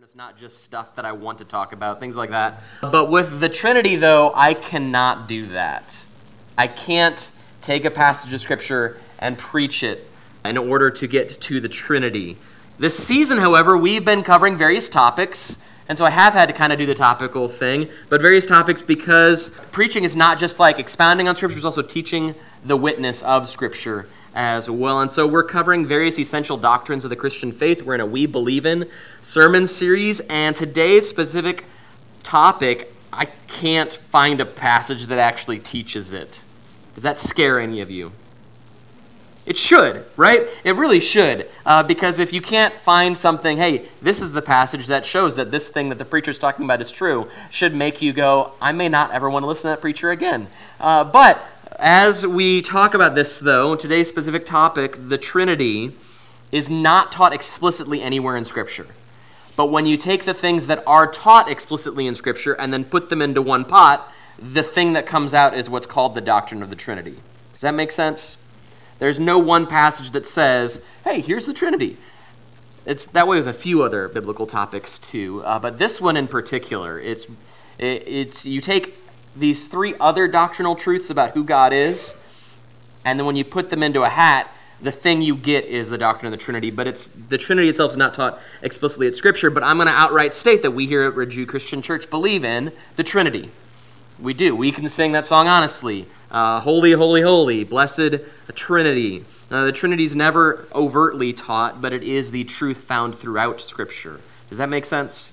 It's not just stuff that I want to talk about, things like that. But with the Trinity, though, I cannot do that. I can't take a passage of Scripture and preach it in order to get to the Trinity. This season, however, we've been covering various topics, and so I have had to kind of do the topical thing, but various topics because preaching is not just like expounding on Scripture, it's also teaching the witness of Scripture as well. And so we're covering various essential doctrines of the Christian faith. We're in a We Believe In sermon series, and today's specific topic, I can't find a passage that actually teaches it. Does that scare any of you? It should, right? It really should. Because if you can't find something, hey, this is the passage that shows that this thing that the preacher's talking about is true, should make you go, I may not ever want to listen to that preacher again. But as we talk about this, though, today's specific topic, the Trinity, is not taught explicitly anywhere in Scripture. But when you take the things that are taught explicitly in Scripture and then put them into one pot, the thing that comes out is what's called the doctrine of the Trinity. Does that make sense? There's no one passage that says, hey, here's the Trinity. It's that way with a few other biblical topics too, but this one in particular, it's you take these three other doctrinal truths about who God is, and then when you put them into a hat, the thing you get is the doctrine of the Trinity. But the Trinity itself is not taught explicitly at Scripture, but I'm going to outright state that we here at Ridgeview Christian Church believe in the Trinity. We do. We can sing that song honestly. Holy, holy, holy, blessed Trinity. The Trinity is never overtly taught, but it is the truth found throughout Scripture. Does that make sense?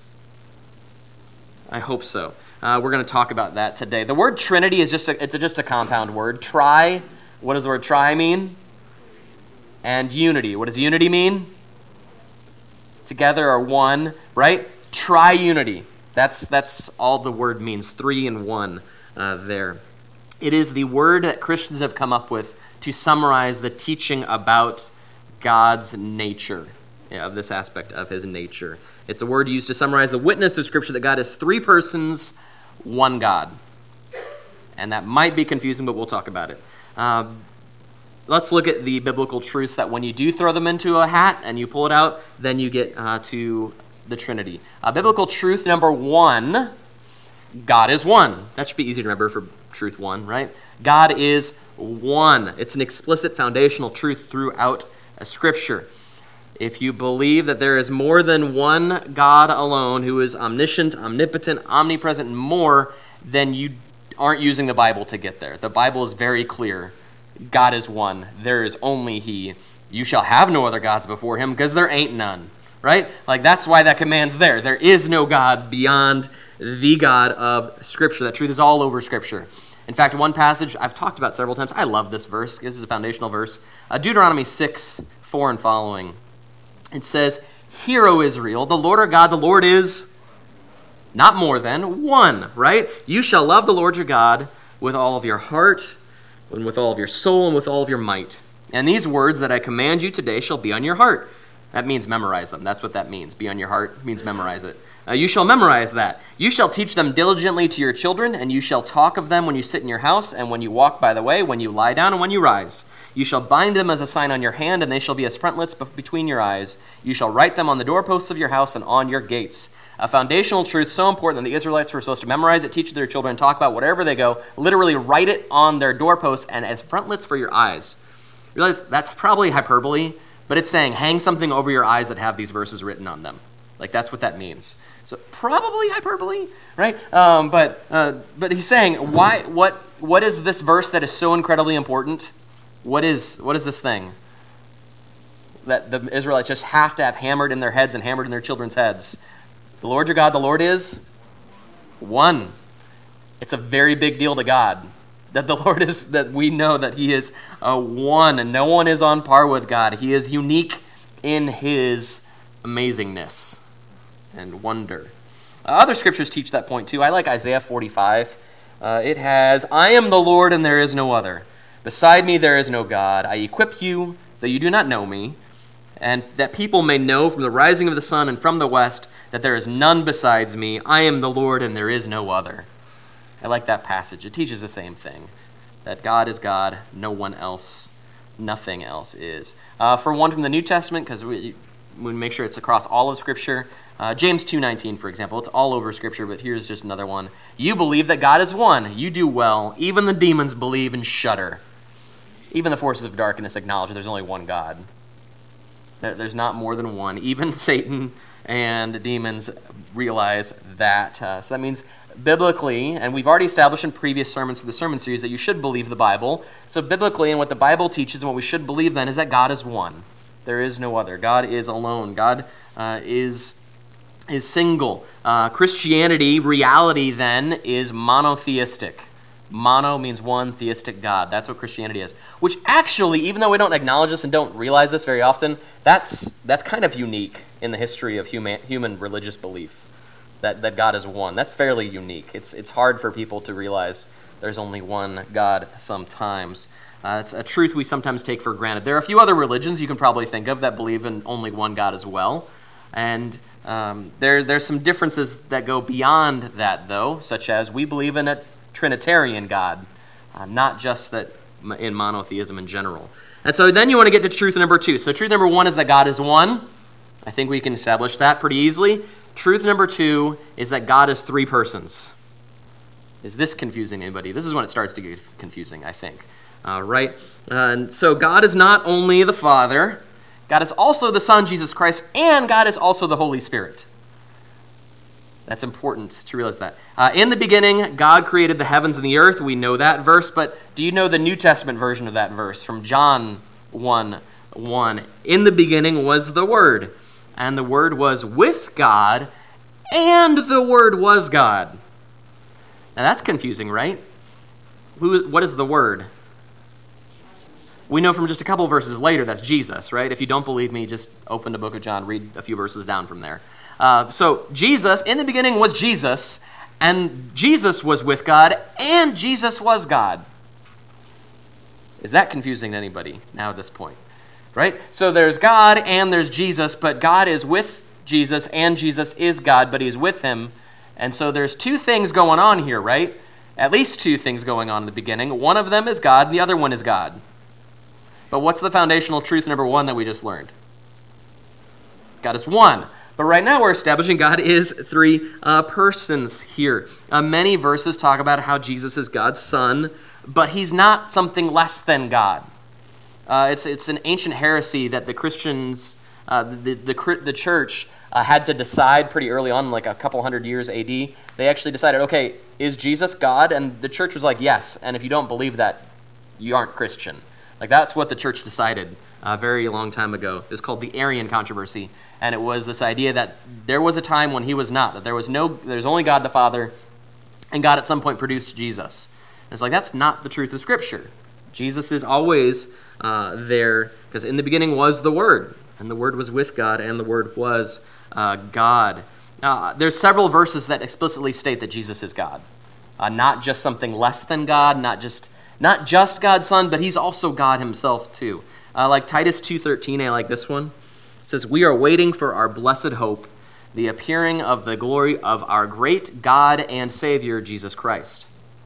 I hope so. We're going to talk about that today. The word Trinity is just a compound word. Tri, what does the word tri mean? And unity. What does unity mean? Together or one, right? Triunity. That's all the word means, 3 in 1 there. It is the word that Christians have come up with to summarize the teaching about God's nature, of this aspect of his nature. It's a word used to summarize the witness of Scripture that God is 3 persons, 1 God. And that might be confusing, but we'll talk about it. Let's look at the biblical truths that when you do throw them into a hat and you pull it out, then you get to the Trinity. Biblical truth number 1, God is one. That should be easy to remember for truth 1, right? God is one. It's an explicit foundational truth throughout Scripture. If you believe that there is more than one God alone who is omniscient, omnipotent, omnipresent, and more, then you aren't using the Bible to get there. The Bible is very clear. God is one. There is only He. You shall have no other gods before Him, because there ain't none. Right? Like, that's why that command's there. There is no God beyond the God of Scripture. That truth is all over Scripture. In fact, one passage I've talked about several times, I love this verse. This is a foundational verse. Deuteronomy 6:4 and following. It says, Hear, O Israel, the Lord our God, the Lord is not more than one, right? You shall love the Lord your God with all of your heart, and with all of your soul, and with all of your might. And these words that I command you today shall be on your heart. That means memorize them. That's what that means. Be on your heart means memorize it. You shall memorize that. You shall teach them diligently to your children, and you shall talk of them when you sit in your house, and when you walk by the way, when you lie down, and when you rise. You shall bind them as a sign on your hand, and they shall be as frontlets between your eyes. You shall write them on the doorposts of your house and on your gates. A foundational truth so important that the Israelites were supposed to memorize it, teach it to their children, talk about wherever they go, literally write it on their doorposts and as frontlets for your eyes. Realize that's probably hyperbole, but it's saying hang something over your eyes that have these verses written on them. Like, that's what that means. So probably hyperbole, right? But he's saying, why? What is this verse that is so incredibly important? What is this thing that the Israelites just have to have hammered in their heads and hammered in their children's heads? The Lord your God, the Lord is one. It's a very big deal to God. That the Lord is, that we know that He is one, and no one is on par with God. He is unique in His amazingness and wonder. Other scriptures teach that point too. I like Isaiah 45. It has, I am the Lord and there is no other. Beside me there is no God. I equip you, though you do not know me, and that people may know from the rising of the sun and from the west that there is none besides me. I am the Lord and there is no other. I like that passage. It teaches the same thing, that God is God, no one else, nothing else is. For one from the New Testament, because we make sure it's across all of Scripture. James 2:19, for example, it's all over Scripture, but here's just another one. You believe that God is one. You do well. Even the demons believe and shudder. Even the forces of darkness acknowledge there's only one God. There's not more than one. Even Satan and demons realize that. So that means biblically, and we've already established in previous sermons for the sermon series that you should believe the Bible. So biblically, and what the Bible teaches and what we should believe then is that God is one. There is no other. God is alone. God is single. Christianity, reality then, is monotheistic. Mono means one, theistic God. That's what Christianity is. Which actually, even though we don't acknowledge this and don't realize this very often, that's kind of unique in the history of human religious belief. That God is one. That's fairly unique. It's hard for people to realize there's only one God sometimes. It's a truth we sometimes take for granted. There are a few other religions you can probably think of that believe in only one God as well. And there's some differences that go beyond that, though, such as we believe in a Trinitarian God, not just that in monotheism in general. And so then you want to get to truth number 2. So truth number 1 is that God is one. I think we can establish that pretty easily. Truth number 2 is that God is 3 persons. Is this confusing anybody? This is when it starts to get confusing, I think. Right? And so God is not only the Father, God is also the Son, Jesus Christ, and God is also the Holy Spirit. That's important to realize that. In the beginning, God created the heavens and the earth. We know that verse, but do you know the New Testament version of that verse from John 1:1? In the beginning was the Word, and the Word was with God, and the Word was God. Now that's confusing, right? What is the Word? We know from just a couple verses later that's Jesus, right? If you don't believe me, just open the book of John, read a few verses down from there. So Jesus, in the beginning was Jesus, and Jesus was with God, and Jesus was God. Is that confusing to anybody now at this point? Right? So there's God and there's Jesus, but God is with Jesus, and Jesus is God, but he's with him. And so there's 2 things going on here, right? At least 2 things going on in the beginning. One of them is God, and the other one is God. But what's the foundational truth number 1 that we just learned? God is one. But right now we're establishing God is 3 persons here. Many verses talk about how Jesus is God's Son, but he's not something less than God. It's an ancient heresy that the Christians, the church, had to decide pretty early on, like a couple hundred years AD. They actually decided, okay, is Jesus God? And the church was like, yes. And if you don't believe that, you aren't Christian. Like that's what the church decided a very long time ago. It was called the Arian controversy, and it was this idea that there was a time when he was not, that there's only God the Father, and God at some point produced Jesus. And it's like that's not the truth of Scripture. Jesus is always there, because in the beginning was the Word, and the Word was with God, and the Word was God. There's several verses that explicitly state that Jesus is God, not just something less than God, not just God's Son, but he's also God himself too. Like Titus 2:13, I like this one. It says, "We are waiting for our blessed hope, the appearing of the glory of our great God and Savior, Jesus Christ."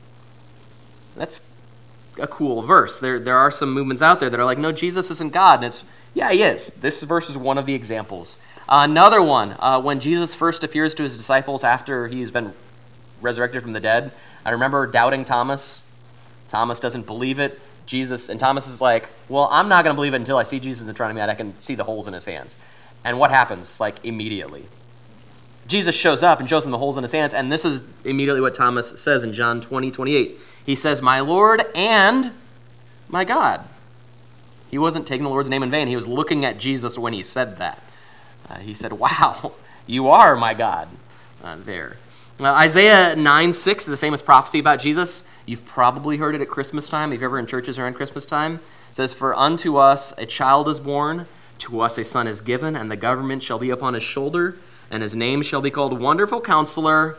That's a cool verse. There are some movements out there that are like, no, Jesus isn't God. And yeah, he is. This verse is one of the examples. Another one, when Jesus first appears to his disciples after he's been resurrected from the dead, I remember doubting Thomas. Thomas doesn't believe it. And Thomas is like, well, I'm not going to believe it until I see Jesus in front of me and I can see the holes in his hands. And what happens? Like immediately, Jesus shows up and shows him the holes in his hands, and this is immediately what Thomas says in John 20:28. He says, "My Lord and my God." He wasn't taking the Lord's name in vain. He was looking at Jesus when he said that. He said, "Wow, you are my God." There. Isaiah 9:6 is a famous prophecy about Jesus. You've probably heard it at Christmas time, if you're ever in churches around Christmas time. It says, "For unto us a child is born, to us a son is given, and the government shall be upon his shoulder, and his name shall be called Wonderful Counselor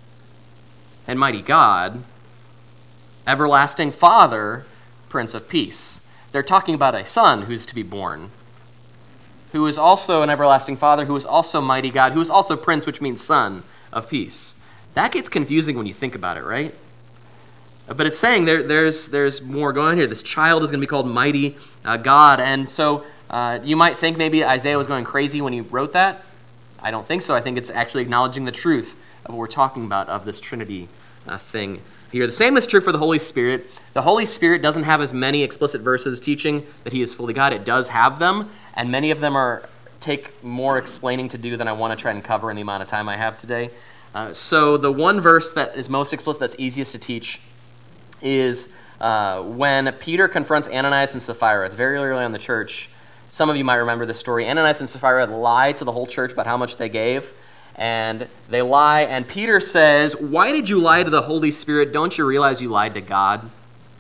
and Mighty God, Everlasting Father, Prince of Peace." They're talking about a son who's to be born, who is also an everlasting Father, who is also Mighty God, who is also Prince, which means Son of Peace. That gets confusing when you think about it, right? But it's saying there's more going on here. This child is going to be called Mighty God. And so You might think maybe Isaiah was going crazy when he wrote that. I don't think so. I think it's actually acknowledging the truth of what we're talking about of this Trinity thing here. The same is true for the Holy Spirit. The Holy Spirit doesn't have as many explicit verses teaching that he is fully God. It does have them, and many of them take more explaining to do than I want to try and cover in the amount of time I have today. So the one verse that is most explicit, that's easiest to teach, is when Peter confronts Ananias and Sapphira. It's very early on in the church. Some of you might remember this story. Ananias and Sapphira lie to the whole church about how much they gave. And they lie, and Peter says, "Why did you lie to the Holy Spirit? Don't you realize you lied to God?"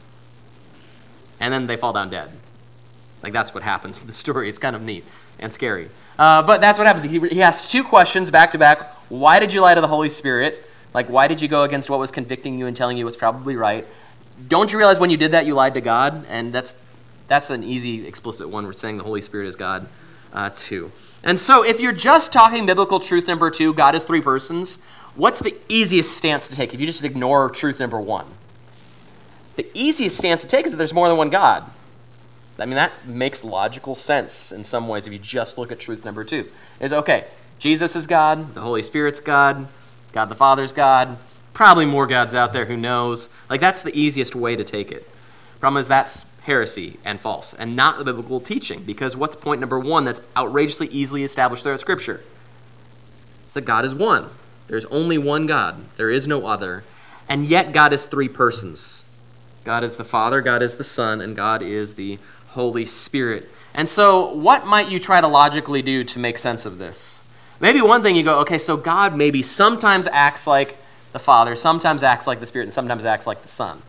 And then they fall down dead. Like, that's what happens in the story. It's kind of neat and scary. But that's what happens. He asks two questions back to back. Why did you lie to the Holy Spirit? Like, why did you go against what was convicting you and telling you was probably right? Don't you realize when you did that, you lied to God? And that's an easy, explicit one. We're saying the Holy Spirit is God, too. And so if you're just talking biblical truth number 2, God is 3 persons, what's the easiest stance to take if you just ignore truth number 1? The easiest stance to take is that there's more than one God. I mean, that makes logical sense in some ways if you just look at truth number 2. Is, okay, Jesus is God, the Holy Spirit's God, God the Father's God, probably more gods out there, who knows? Like, that's the easiest way to take it. Problem is that's heresy and false, and not the biblical teaching, because what's point number 1 that's outrageously easily established throughout Scripture? It's that God is one. There's only one God. There is no other. And yet God is 3 persons. God is the Father, God is the Son, and God is the Holy Spirit. And so what might you try to logically do to make sense of this? Maybe one thing you go, okay, so God maybe sometimes acts like the Father, sometimes acts like the Spirit, and sometimes acts like the Son.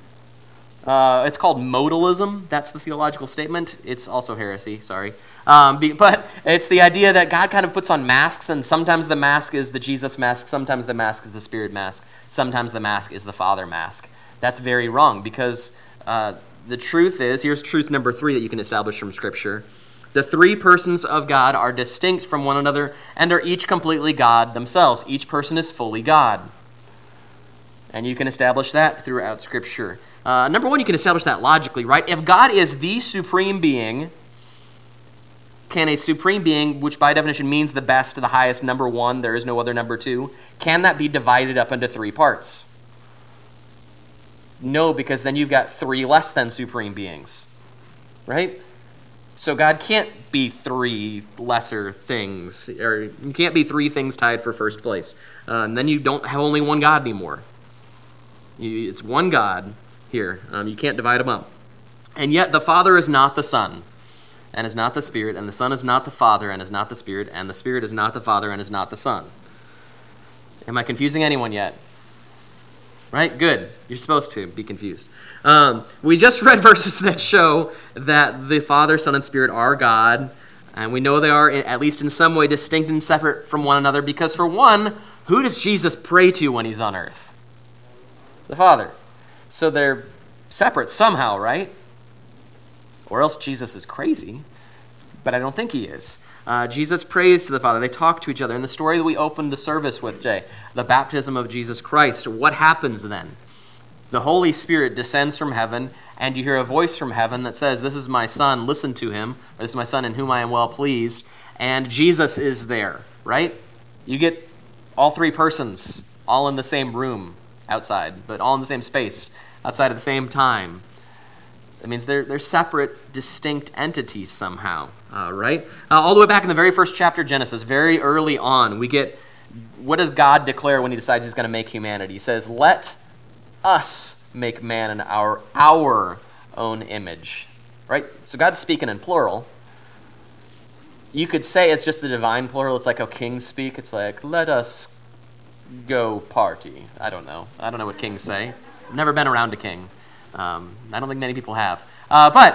It's called modalism. That's the theological statement. It's also heresy, sorry. But it's the idea that God kind of puts on masks, and sometimes the mask is the Jesus mask, sometimes the mask is the Spirit mask, sometimes the mask is the Father mask. That's very wrong, because the truth is, here's truth number 3 that you can establish from Scripture. The 3 persons of God are distinct from one another and are each completely God themselves. Each person is fully God. And you can establish that throughout Scripture. Number 1, you can establish that logically, right? If God is the supreme being, can a supreme being, which by definition means the best, the highest, number 1, there is no other number 2, can that be divided up into 3 parts? No, because then you've got 3 less than supreme beings, right? So God can't be 3 lesser things, or you can't be 3 things tied for first place. And then you don't have only one God anymore. It's one God here. You can't divide them up. And yet the Father is not the Son, and is not the Spirit, and the Son is not the Father, and is not the Spirit, and the Spirit is not the Father, and is not the Son. Am I confusing anyone yet? Right? Good. You're supposed to be confused. We just read verses that show that the Father, Son, and Spirit are God, and we know they are, at least in some way, distinct and separate from one another, because for one, who does Jesus pray to when he's on earth? The Father. So they're separate somehow, right? Or else Jesus is crazy, but I don't think he is. Jesus prays to the Father. They talk to each other. In the story that we opened the service with today, the baptism of Jesus Christ, what happens then? The Holy Spirit descends from heaven, and you hear a voice from heaven that says, "This is my Son, listen to him. Or, this is my Son in whom I am well pleased." And Jesus is there, right? You get all 3 persons all in the same room outside, but all in the same space outside at the same time. It means they're separate, distinct entities somehow, right? All the way back in the very first chapter of Genesis, very early on, we get, what does God declare when he decides he's going to make humanity? He says, "Let us make man in our own image," right? So God's speaking in plural. You could say it's just the divine plural. It's like how kings speak. It's like, "Let us go party." I don't know what kings say. I've never been around a king. I don't think many people have. But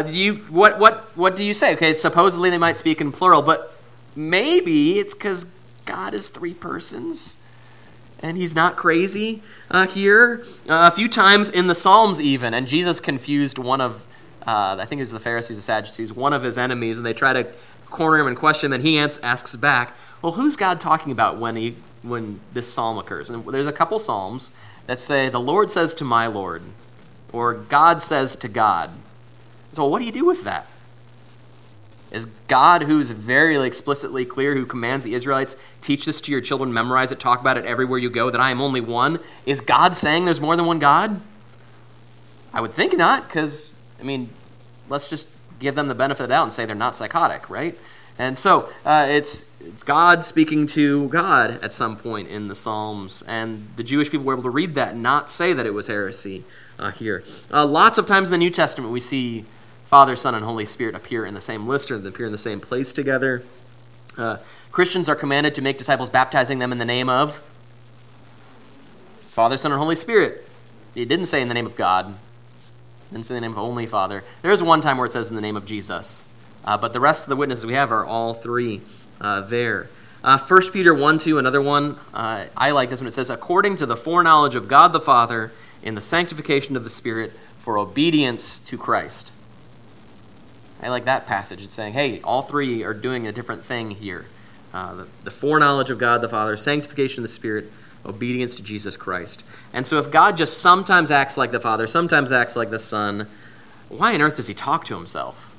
what do you say? Okay, supposedly they might speak in plural, but maybe it's because God is 3 persons, and he's not crazy here. A few times in the Psalms even, and Jesus confused one of, I think it was the Pharisees or Sadducees, one of his enemies, and they try to corner him and question him, and he asks back, well, who's God talking about when this psalm occurs? And there's a couple psalms that say, "The Lord says to my Lord," or "God says to God." So what do you do with that? Is God, who's very explicitly clear, who commands the Israelites, teach this to your children, memorize it, talk about it everywhere you go, that I am only one? Is God saying there's more than one God? I would think not, because, let's just give them the benefit of the doubt and say they're not psychotic, right? And so it's God speaking to God at some point in the Psalms, and the Jewish people were able to read that and not say that it was heresy here. Lots of times in the New Testament we see Father, Son, and Holy Spirit appear in the same list or appear in the same place together. Christians are commanded to make disciples, baptizing them in the name of Father, Son, and Holy Spirit. It didn't say in the name of God. It didn't say in the name of only Father. There is one time where it says in the name of Jesus. But the rest of the witnesses we have are all three there. 1 Peter 1:2, another one. I like this one. It says, according to the foreknowledge of God the Father in the sanctification of the Spirit for obedience to Christ. I like that passage. It's saying, hey, all three are doing a different thing here. The foreknowledge of God the Father, sanctification of the Spirit, obedience to Jesus Christ. And so if God just sometimes acts like the Father, sometimes acts like the Son, why on earth does he talk to himself?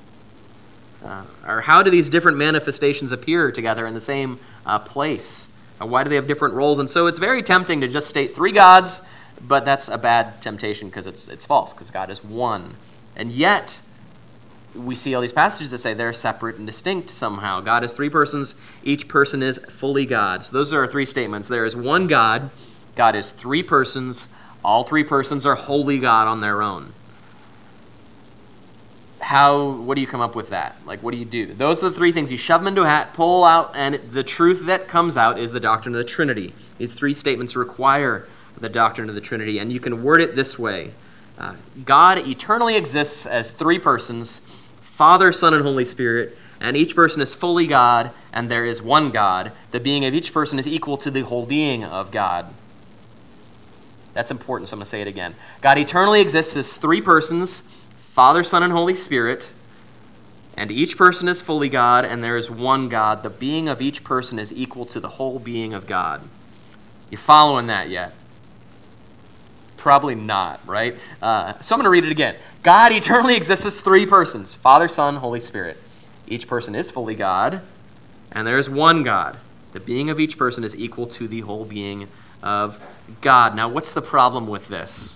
Or how do these different manifestations appear together in the same place? Why do they have different roles? And so it's very tempting to just state three gods, but that's a bad temptation because it's false, because God is one. And yet, we see all these passages that say they're separate and distinct somehow. God is three persons. Each person is fully God. So those are our three statements. There is one God. God is three persons. All three persons are wholly God on their own. What do you come up with that? What do you do? Those are the three things. You shove them into a hat, pull out, and the truth that comes out is the doctrine of the Trinity. These three statements require the doctrine of the Trinity, and you can word it this way. God eternally exists as three persons, Father, Son, and Holy Spirit, and each person is fully God, and there is one God. The being of each person is equal to the whole being of God. That's important, so I'm going to say it again. God eternally exists as three persons, Father, Son, and Holy Spirit, and each person is fully God, and there is one God. The being of each person is equal to the whole being of God. You following that yet? Probably not, right? So I'm going to read it again. God eternally exists as three persons, Father, Son, Holy Spirit. Each person is fully God, and there is one God. The being of each person is equal to the whole being of God. Now, what's the problem with this?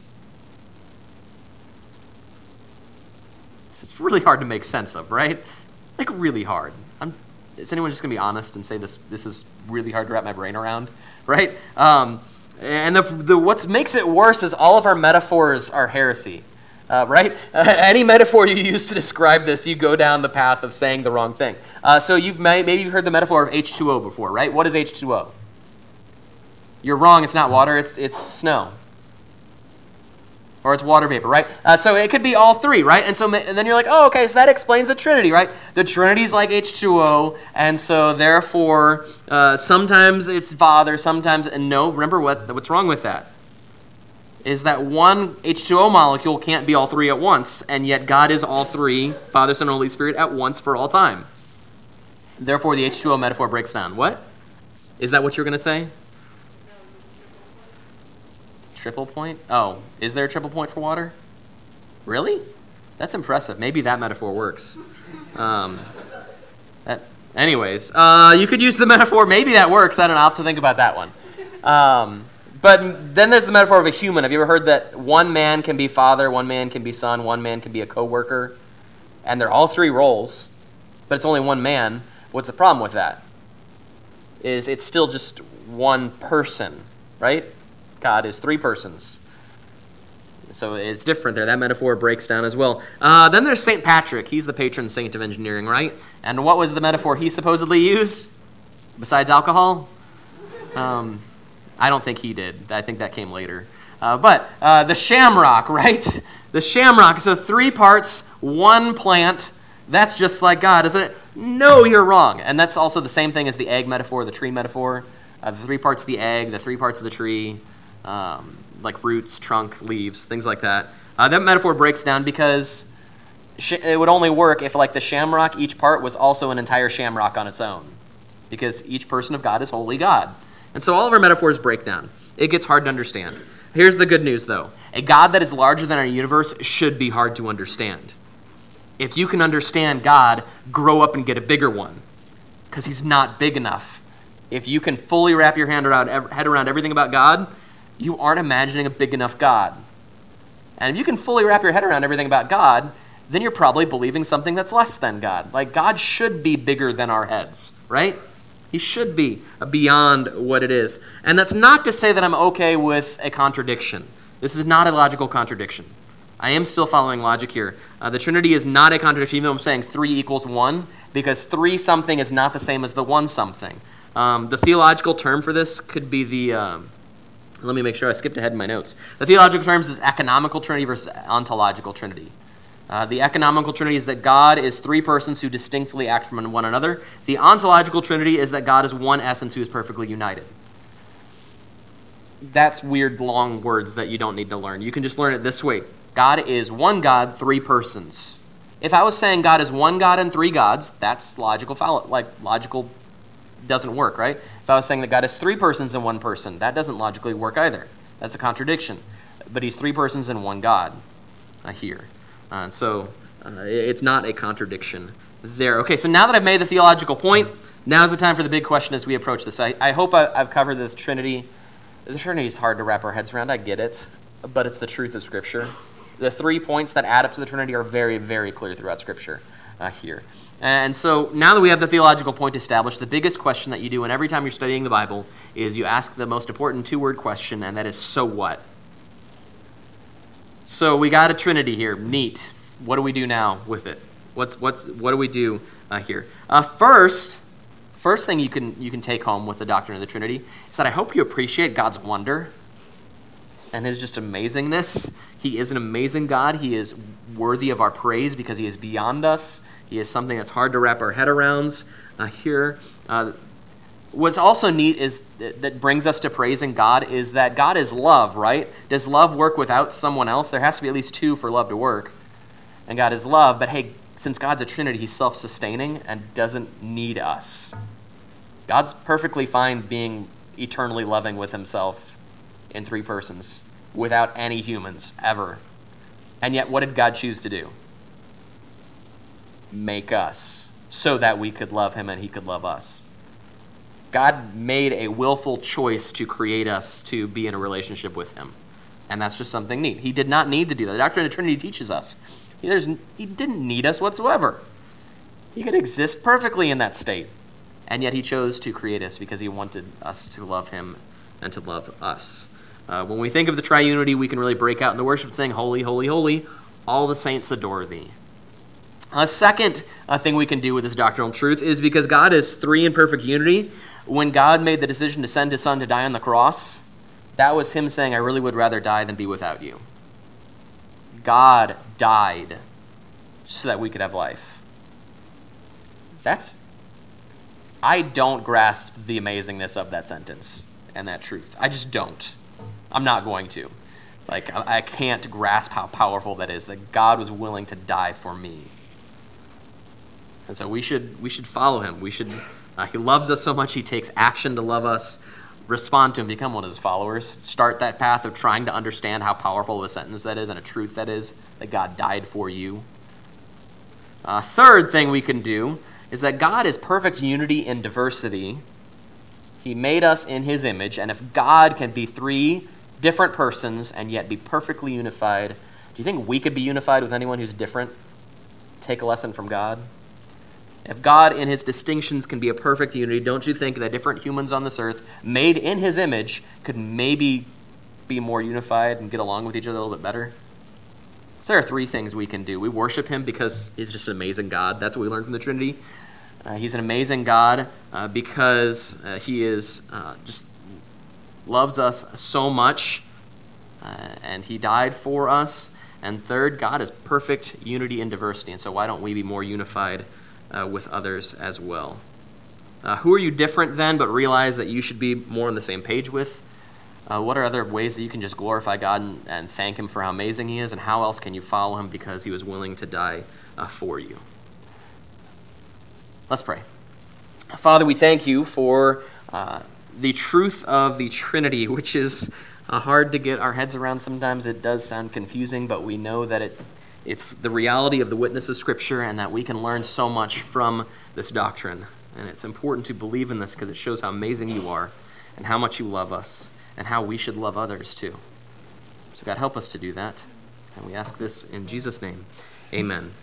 It's really hard to make sense of, right? Really hard. Is anyone just going to be honest and say this is really hard to wrap my brain around, right? And what makes it worse is all of our metaphors are heresy, right? Any metaphor you use to describe this, you go down the path of saying the wrong thing. So maybe you've heard the metaphor of H2O before, right? What is H2O? You're wrong. It's not water. It's snow. Or it's water vapor, right? So it could be all three, right? And then you're like, oh, okay, so that explains the Trinity, right? The Trinity's like H2O, and so therefore, sometimes it's Father, sometimes, and no, remember what's wrong with that? Is that one H2O molecule can't be all three at once, and yet God is all three, Father, Son, and Holy Spirit, at once for all time. Therefore, the H2O metaphor breaks down. What? Is that what you're going to say? Triple point? Oh, is there a triple point for water? Really? That's impressive. Maybe that metaphor works. Anyways, you could use the metaphor. Maybe that works. I don't know. I'll have to think about that one. But then there's the metaphor of a human. Have you ever heard that one man can be father, one man can be son, one man can be a co-worker? And they're all three roles, but it's only one man. What's the problem with that? It's still just one person, right? God is three persons. So it's different there. That metaphor breaks down as well. Then there's St. Patrick. He's the patron saint of engineering, right? And what was the metaphor he supposedly used? Besides alcohol? I don't think he did. I think that came later. But the shamrock, right? The shamrock. So three parts, one plant. That's just like God, isn't it? No, you're wrong. And that's also the same thing as the egg metaphor, the tree metaphor. The three parts of the egg, the three parts of the tree. Like roots, trunk, leaves, things like that. That metaphor breaks down because it would only work if, like the shamrock, each part was also an entire shamrock on its own, because each person of God is wholly God. And so all of our metaphors break down. It gets hard to understand. Here's the good news, though. A God that is larger than our universe should be hard to understand. if you can understand God, grow up and get a bigger one, because he's not big enough. If you can fully wrap your head around everything about God, you aren't imagining a big enough God. And if you can fully wrap your head around everything about God, then you're probably believing something that's less than God. Like, God should be bigger than our heads, right? He should be beyond what it is. And that's not to say that I'm okay with a contradiction. This is not a logical contradiction. I am still following logic here. The Trinity is not a contradiction, even though I'm saying 3 equals 1, because 3 something is not the same as the 1 something. The theological term for this could be the... let me make sure I skipped ahead in my notes. The theological terms is economical Trinity versus ontological Trinity. The economical Trinity is that God is 3 persons who distinctly act from one another. The ontological Trinity is that God is one essence who is perfectly united. That's weird, long words that you don't need to learn. You can just learn it this way. God is one God, 3 persons. If I was saying God is one God and 3 gods, that's logical doesn't work, right? If I was saying that God is 3 persons and 1 person, that doesn't logically work either. That's a contradiction. But he's 3 persons and 1 God here. So it's not a contradiction there. Okay, so now that I've made the theological point, now's the time for the big question as we approach this. I hope I've covered the Trinity. The Trinity is hard to wrap our heads around. I get it. But it's the truth of Scripture. The 3 points that add up to the Trinity are very, very clear throughout Scripture here. And so now that we have the theological point established, the biggest question that you do, and every time you're studying the Bible, is you ask the most important 2-word question, and that is, so what? So we got a Trinity here. Neat. What do we do now with it? What do we do here? First thing you can take home with the doctrine of the Trinity is that I hope you appreciate God's wonder and his just amazingness. He is an amazing God. He is worthy of our praise because he is beyond us. He is something that's hard to wrap our head around here. What's also neat is that brings us to praising God is that God is love, right? Does love work without someone else? There has to be at least 2 for love to work. And God is love, but hey, since God's a Trinity, he's self-sustaining and doesn't need us. God's perfectly fine being eternally loving with himself in 3 persons without any humans, ever. And yet, what did God choose to do? Make us so that we could love him and he could love us. God made a willful choice to create us to be in a relationship with him. And that's just something neat. He did not need to do that. The doctrine of the Trinity teaches us. He didn't need us whatsoever. He could exist perfectly in that state. And yet he chose to create us because he wanted us to love him and to love us. When we think of the triunity, we can really break out in the worship saying, holy, holy, holy, all the saints adore thee. A second thing we can do with this doctrinal truth is because God is 3 in perfect unity. When God made the decision to send his son to die on the cross, that was him saying, I really would rather die than be without you. God died so that we could have life. I don't grasp the amazingness of that sentence and that truth. I just don't. I'm not going to. I can't grasp how powerful that is, that God was willing to die for me. And so we should follow him. He loves us so much, he takes action to love us. Respond to him, become one of his followers. Start that path of trying to understand how powerful of a sentence that is and a truth that is, that God died for you. Third thing we can do is that God is perfect unity in diversity. He made us in his image, and if God can be 3 different persons and yet be perfectly unified, do you think we could be unified with anyone who's different? Take a lesson from God? If God in his distinctions can be a perfect unity, don't you think that different humans on this earth, made in his image, could maybe be more unified and get along with each other a little bit better? So there are 3 things we can do. We worship him because he's just an amazing God. That's what we learn from the Trinity. He's an amazing God because he is just loves us so much, and he died for us. And third, God is perfect unity in diversity, and so why don't we be more unified with others as well? Who are you different than, but realize that you should be more on the same page with? What are other ways that you can just glorify God and thank him for how amazing he is, and how else can you follow him because he was willing to die for you? Let's pray. Father, we thank you for the truth of the Trinity, which is hard to get our heads around sometimes. It does sound confusing, but we know that It's the reality of the witness of Scripture, and that we can learn so much from this doctrine. And it's important to believe in this because it shows how amazing you are and how much you love us and how we should love others too. So God, help us to do that. And we ask this in Jesus' name. Amen.